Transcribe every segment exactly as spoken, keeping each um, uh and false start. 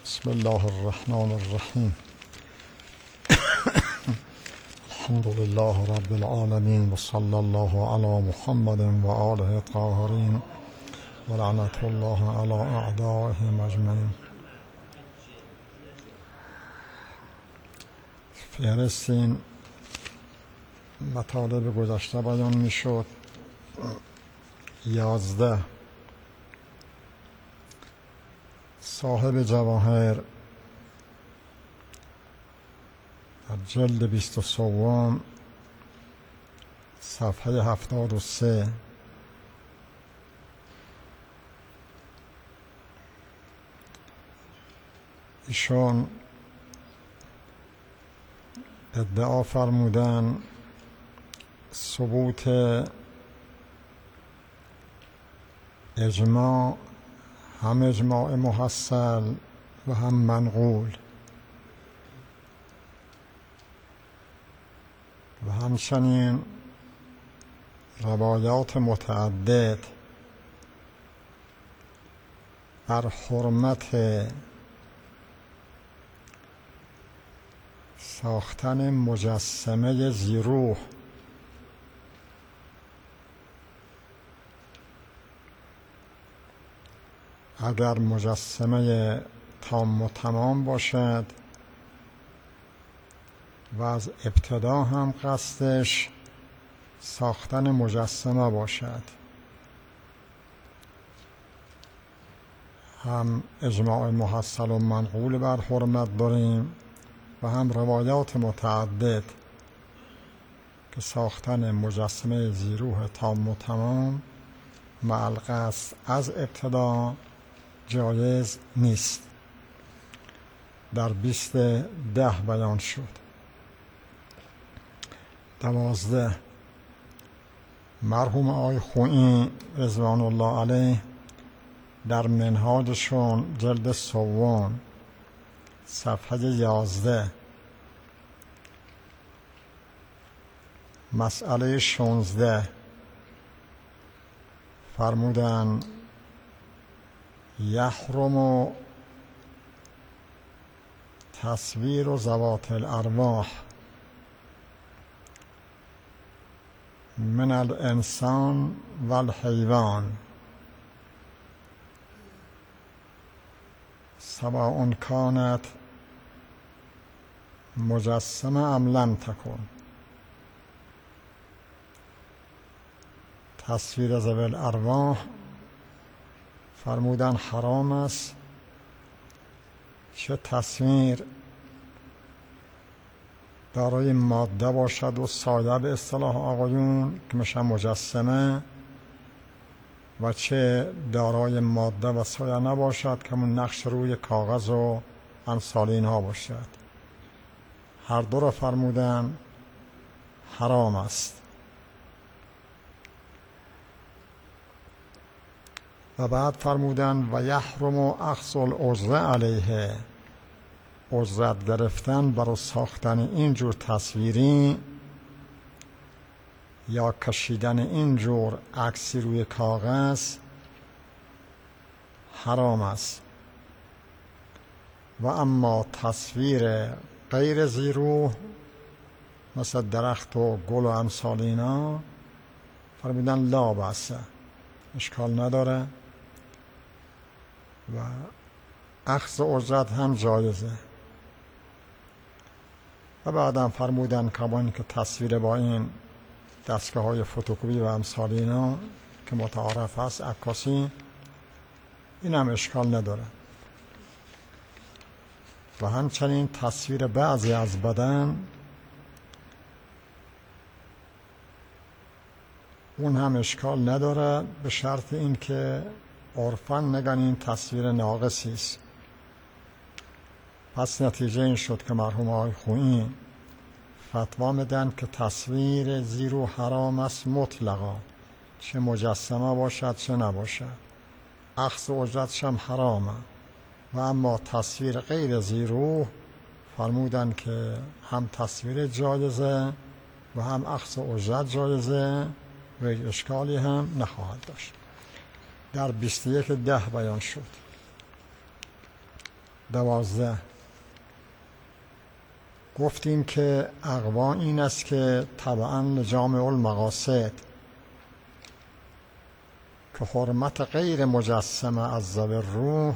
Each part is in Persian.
بسم الله الرحمن الرحیم. الحمد لله رب العالمین و صلی الله علی محمد و آله الطاهرین و لعنت الله علی اعدائهم اجمعین. فهرست این مطالب گذشته بیان می شد. یازده، صاحب جواهر در جلد بیست و سوم صفحه هفتاد و سه ایشان ادعا فرمودن ثبوت اجماع، هم اجماع محصل و هم منقول، و همچنین روایات متعدد بر حرمت ساختن مجسمه ذی‌روح اگر مجسمه تام و تمام باشد و از ابتدا هم قصدش ساختن مجسمه باشد. هم اجماع محصل و منقول بر حرمت داریم و هم روایات متعدد که ساختن مجسمه ذی‌روح تام و تمام مع القصد از ابتدا جایز نیست. در بیست ده بیان شد. دوازده، مرحوم آقای خویی رضوان الله علیه در منهاجشون جلد سوم صفحه یازده مسئله شانزده فرمودن یحرم تصویر و ذوات الارواح من الانسان و الحیوان سواء کانت مجسمه ام لم تکن. تصویر ذوی الارواح فرمودن حرام است، چه تصویر دارای ماده باشد و ساده به اصطلاح آقایون که میشه مجسمه، و چه دارای ماده و سایه نباشد که همون نقش روی کاغذ و امثال اینها باشد. هر دو را فرمودن حرام است. و بعد فرمودن و یحرم اخذ الاجره علیه، اجرت گرفتن برای ساختن اینجور تصویری یا کشیدن اینجور عکسی روی کاغذ حرام است. و اما تصویر غیر ذی‌روح مثل درخت و گل و امثال اینا فرمودن لا بأس، اشکال نداره و اخذ اجرت هم جایزه. و بعدم فرمودن کمان که تصویر با این دستگاه های فتوکپی و امثال اینا که متعارف هست عکاسی، این هم اشکال نداره. و همچنین تصویر بعضی از بدن اون هم اشکال نداره، به شرط این که عرفاً نگن این تصویر ناقصی است. پس نتیجه این شد که مرحوم آقای خویی فتوا میدن که تصویر ذی‌روح حرام است مطلقا، چه مجسمه باشد چه نباشد. اخذ اجرتش هم حرامه. و اما تصویر غیر ذی‌روح فرمودن که هم تصویر جایزه و هم اخذ اجرت جایزه و اشکالی هم نخواهد داشت. در بیست و یک ده بیان شد. دوازده. گفتیم که اقوا این است که طبعا لجامع المقاصد که حرمت غیر مجسمه از ذوی الروح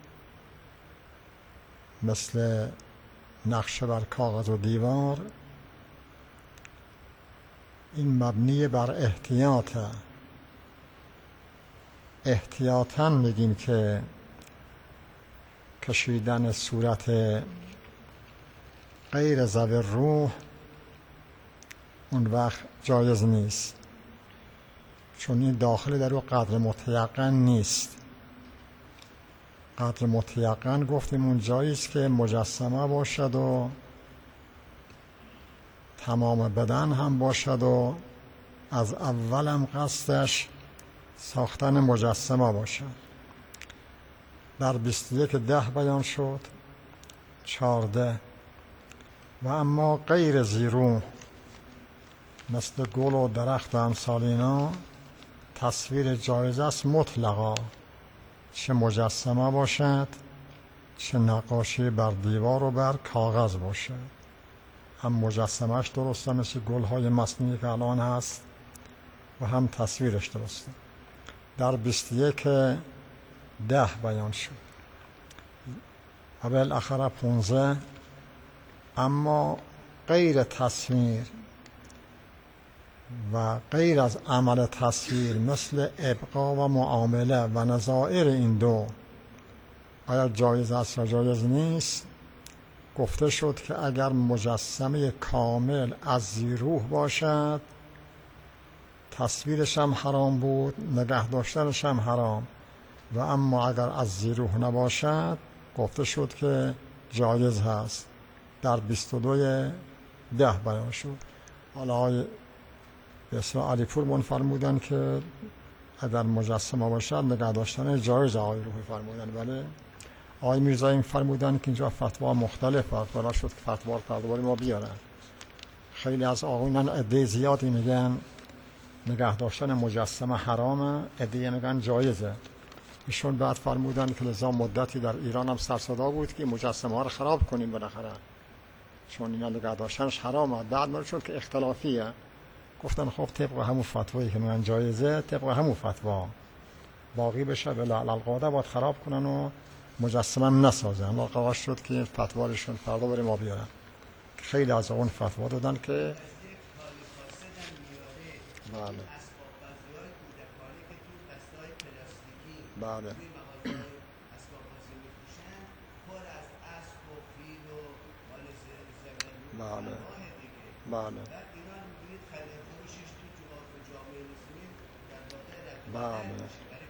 مثل نقشه بر کاغذ و دیوار این مبنی بر احتیاطه. احتیاطاً میگیم که کشیدن صورت غیر ذوی الروح اون وقت جایز نیست، چون این داخل در او قدر متیقن نیست. قدر متیقن گفتیم اون جاییست که مجسمه باشد و تمام بدن هم باشد و از اول هم قصدش ساختن مجسمه باشد. در بیست و یک ده بیان شد. چهارده. و اما غیر ذی مثل گل و درخت و امثال اینا تصویر جایز است مطلقا، چه مجسمه باشد چه نقاشی بر دیوار و بر کاغذ باشد. هم مجسمهش درسته مثل گلهای مصنوعی که الان هست و هم تصویرش درسته. در بیست و یک ده بیان شد. و بالاخره پونزده. اما غیر تصویر و غیر از عمل تصویر مثل ابقا و معامله و نظائر این دو آیا جایز است یا جایز نیست؟ گفته شد که اگر مجسمه کامل از ذی روح باشد تصویرش هم حرام بود، نگه داشتنش هم حرام. و اما اگر از ذی روح نباشد گفته شد که جایز هست. در بیست و دو ده بیان شد. حالا آقای بسیار علی پور من فرمودن که اگر مجسمه باشد نگه داشتن جایز آقای روحی فرمودن، ولی آقای میرزایی فرمودن که اینجا فتوا مختلف است. برای شد که فتوا رو دوباره ما بیارن. خیلی از آقایان عده زیادی میگن نگه داشتن مجسمه حرامه، عده میگن جایزه. ایشون بعد فرمودن که لذا مدتی در ایران هم سر صدا بود که مجسمه ها رو خراب کنیم بالاخره، چون اینا نگه داشتنش حرامه. بعد ما شد که اختلافیه، گفتن خب طبق همون فتوایی که میگن جایزه طبق همون فتوا باقی بشه، ولی القاعده باید خراب کنن و مجسمه هم نسازن. اما قرار شد که فتوایشون فردا بریم ما بیارن. خیلی از اون فتوا دادن که بله بله بله بله بله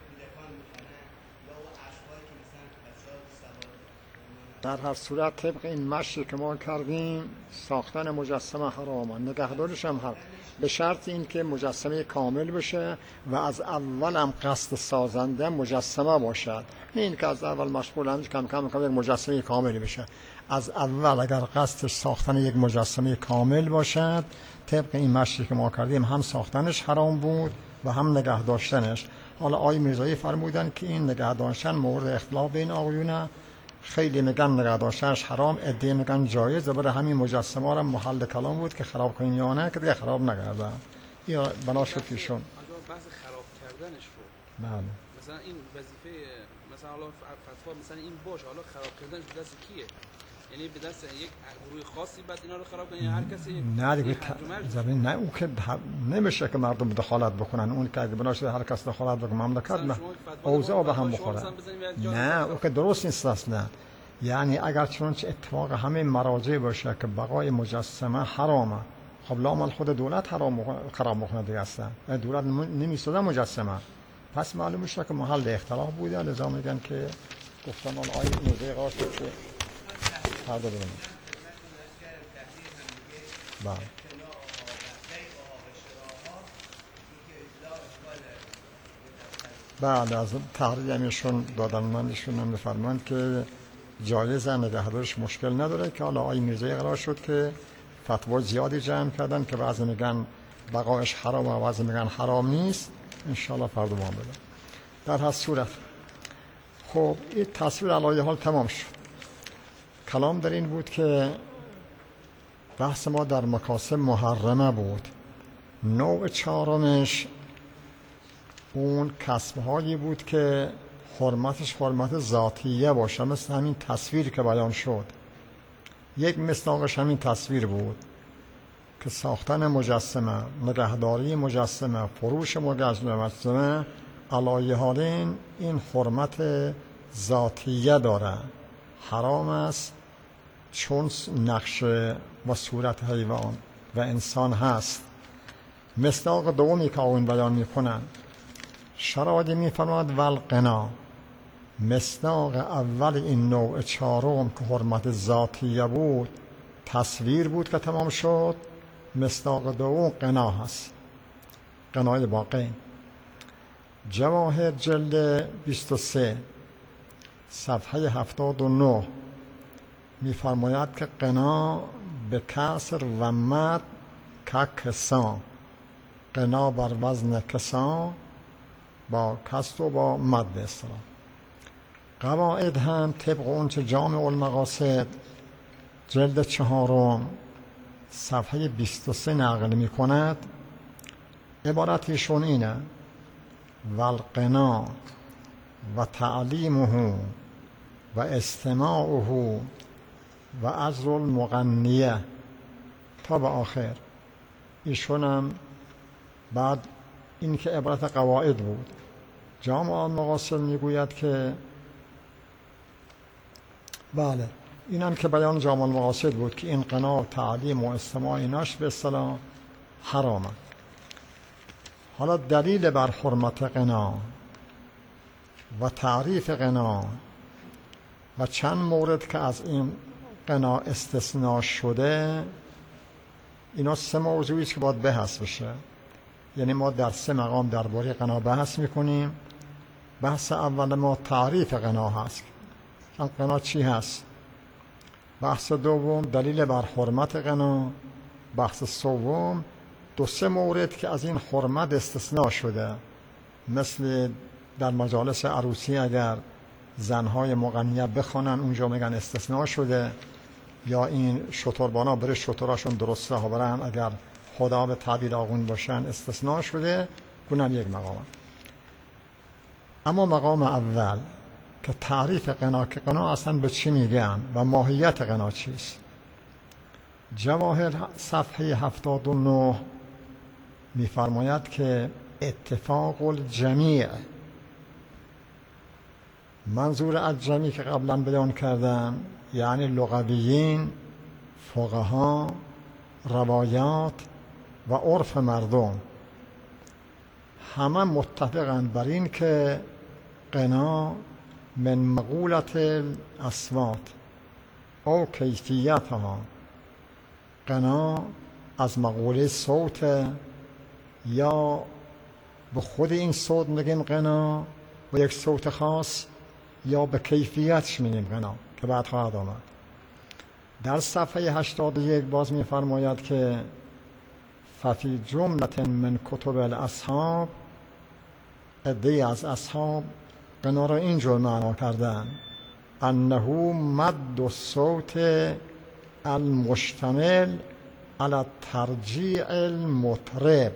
در هر صورت طبق این مشی که ما کردیم ساختن مجسمه حرامه، نگهداریش هم حرام، به شرط این که مجسمه کامل بشه و از اول هم قصد سازنده مجسمه باشد، نه این که از اول مشغول هم کم کم کم یک مجسمه کاملی بشه. از اول اگر قصدش ساختن یک مجسمه کامل باشد طبق این مشی که ما کردیم هم ساختنش حرام بود و هم نگه داشتنش. حالا آقای میرزایی فرمودن که این نگه داشتن مورد اختلاف بین آقایونه، خیلی میگن نگه داشتنش حرام، عده میگن جایز. برای همین مجسمه ها محل کلام بود که خراب کنین یا نه، که دیگه خراب نگردن. یا بنا شد که شون بحث خراب کردنش رو بله مثلا این وظیفه مثلا حالا فتوا مثلا این باشه، حالا خراب کردنش به دست کیه؟ یعنی به دست یک گروه خاصی بعد اینا رو خراب کنه، هر کسی نه دیگه زمین نه اون که نمیشه که مردم دخالت بکنن. اون که اگه بناشه هر کس دخالت بکنه مملکت نه اوضاع به هم بخوره. نه اون که درست نیست اصلا. یعنی اگر چنانچه اتفاق همه مراجع باشه که بقای مجسمه حرامه، خب لامل خود دولت حرام خراب میکنه دیگه اصلا. دولت نمیسازه مجسمه، پس معلوم میشه که محل اختلاف بوده. لذا میگن که گفتن اون آیه موضوع قرار شد که فردا ببینیم. بله بعد از تحریمشون دادن منشون هم بفرمایند که جایزه، نگهدارش مشکل نداره. که حالا آقای میرزایی قرار شد که فتوا زیادی جمع کردن که بعضی میگن بقایش حرام و بعضی میگن حرام نیست. انشاءالله فردا ما بدن. در هر صورت خب این تصویر علایه حال تمام شد. کلام در این بود که بحث ما در مکاسب محرمه بود. نوع چهارمش اون کسب‌هایی بود که حرمتش حرمت ذاتیه باشه، مثل همین تصویر که بیان شد. یک مصداقش همین تصویر بود که ساختن مجسمه، نگهداری مجسمه، فروش مجسمه علای حالین این حرمت ذاتیه داره، حرام است، چون نقش و صورت حیوان و انسان هست. مصداق دومی که اون بیان میکنن شرایطی میفرماد والقنا. مصداق اول این نوع چهارم که حرمت ذاتیه بود تصویر بود که تمام شد. مصداق دوم قنا هست، قنای باقی. جواهر جلد بیست و سه صفحه هفتاد و نه میفرماید که قنا به کسر و مد که کسان، قنا بر وزن کسان با کسر و با مد به اصطلاح. قواعد هم طبق اون چه جامع المقاصد جلد چهارم صفحه بیست و سه نقل می کند، عبارتشون اینه: والقنا و تعلیمه و استماعه و اجر المغنیه تا به آخر. ایشون هم بعد این که عبارت قواعد بود، جامع المقاصد میگوید که بله این هم که بیان جامع المقاصد بود که این قنا و تعلیم و استماع ایناش به اصطلاح حرامه. حالا دلیل بر حرمت قنا و تعریف قنا و چند مورد که از این قنا استثناء شده، اینا سه موضوعی است که باید بحث بشه. یعنی ما در سه مقام درباره قنا بحث میکنیم. بحث اول ما تعریف قنا هست، قنا چی هست. بحث دوم دلیل بر حرمت قنا. بحث سوم دو سه مورد که از این حرمت استثناء شده، مثل در مجالس عروسی اگر زنهای مغنیه بخوانن اونجا میگن استثناء شده، یا این شتربانا بره شتراشون درسته ها برن اگر خدا به تعبیر آقون باشن استثناء شده. اونم یک مقام. اما مقام اول که تعریف قنا، که قنا اصلا به چی میگن و ماهیت قنا چیست. جواهر صفحه هفتاد و نه میفرماید که اتفاق الجمیع، منظور از جمعی که قبلا بیان کردم یعنی لغویین، فقها، روایات و عرف مردم، همه متفقند بر این که قنا من مقولت الاصوات او کیفیتها، قنا از مقوله صوت یا به خود این صوت میگیم قنا و یک صوت خاص، یا به کیفیتش میگیم قنا که بعد خواهد آمد. در صفحه هشتاد و یک باز میفرماید که ففی جملت من کتب الاصحاب، عده‌ای از اصحاب قنا را اینجور معنا کردن: انه مد الصوت المشتمل على ترجیع المطرب.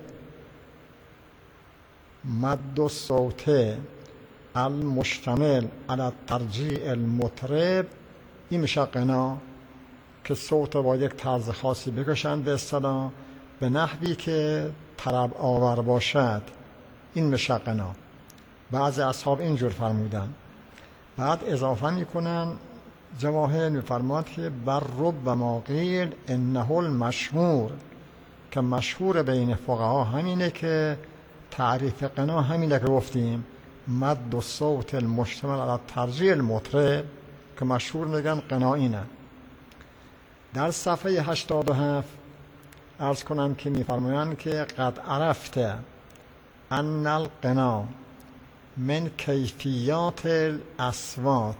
مد الصوت المشتمل على ترجیع المطرب، این میشه قنا که صوت با یک طرز خاصی بکشند به اصطلاح به نحوی که طرب آور باشد، این میشه قنا. بعضی اصحاب اینجور فرمودن. بعد اضافه میکنن جواهر میفرماد که بر رب ما قیل انه المشهور، که مشهور بین فقها همینه که تعریف قنا همینه که گفتیم مد الصوت المشتمل علی ترجیع المطرب، که مشهور میگن قنا اینه. در صفحه هشتاد و هفت عرض کنم که میفرمایند که قد عرفت ان القنا من کیفیات الاصوات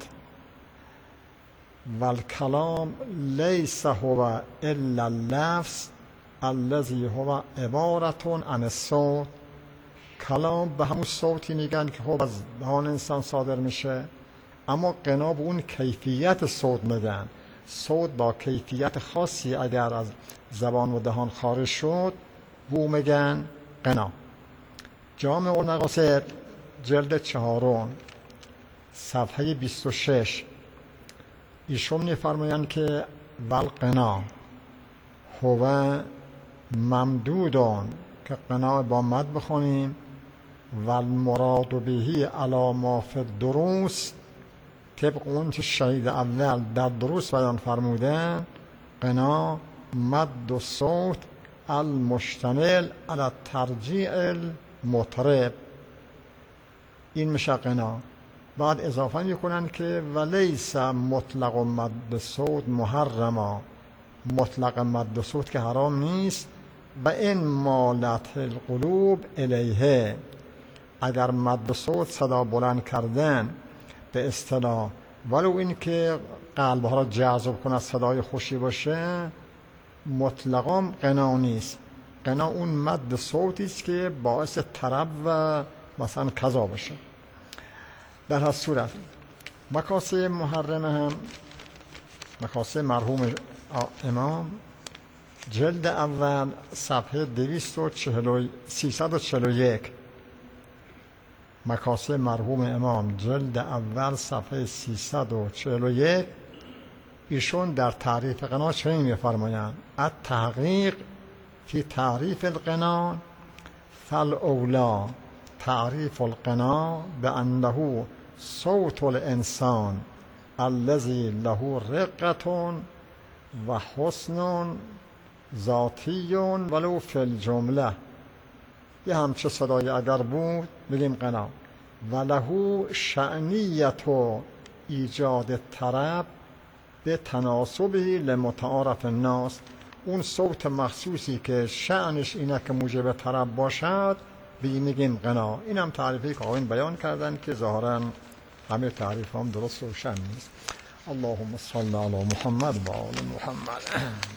والکلام لیس هو الا اللفظ الذي هو عبارة عن الصوت. کلام به همون صوتی میگن که خب از دهان انسان صادر میشه، اما قنا به اون کیفیت صوت میگن. صوت با کیفیت خاصی اگر از زبان و دهان خارج شد بو میگن غنا. جامع المقاصد جلد چهارم صفحه بیست و شش ایشون میفرمایند که والغنا هو ممدودان که غنا با مد بخونیم والمراد بهی علی ما فی الدروس طبق اون که شهید اول در دروس بیان فرمودن غنا مد و صوت المشتمل علی ترجیع المطرب، این میشه غنا. بعد اضافه میکنن که ولیس مطلق مد صوت محرما، مطلق مد صوت که حرام نیست. و این مالت القلوب الیه، اگر مد صوت صدا بلند کردن به اصطلاح ولو این که قلبها را جذب کنه صدای خوشی باشه مطلقا غنا نیست. غنا اون مد صوتی است که باعث طرب و مثلا کذا باشه. در هر صورت مکاسب محرمه هم مکاسب مرحوم امام جلد اول صفحه دویست و سیصد و چهل و یک مکاسب مرحوم امام جلد اول صفحه سیصد و چهل و یک ایشون در تعریف غنا چنین می‌فرمایند التحقیق فی تعریف الغنا فالاولی تعریف الغنا بانه صوت الانسان الذي له رقة و حسن ذاتی ولو فی الجمله. یه همچه صدای اگر بود بگیم غنا. و له شأنیت و ایجاد طرب به تناسبه لمتعارف الناس، اون صوت مخصوصی که شأنش اینه که موجب طرب باشد به این میگیم غنا. این هم تعریفی که آقایون بیان کردن که ظاهرا همه تعریف هم درست روشن نیست. اللهم صل علی محمد و آل محمد.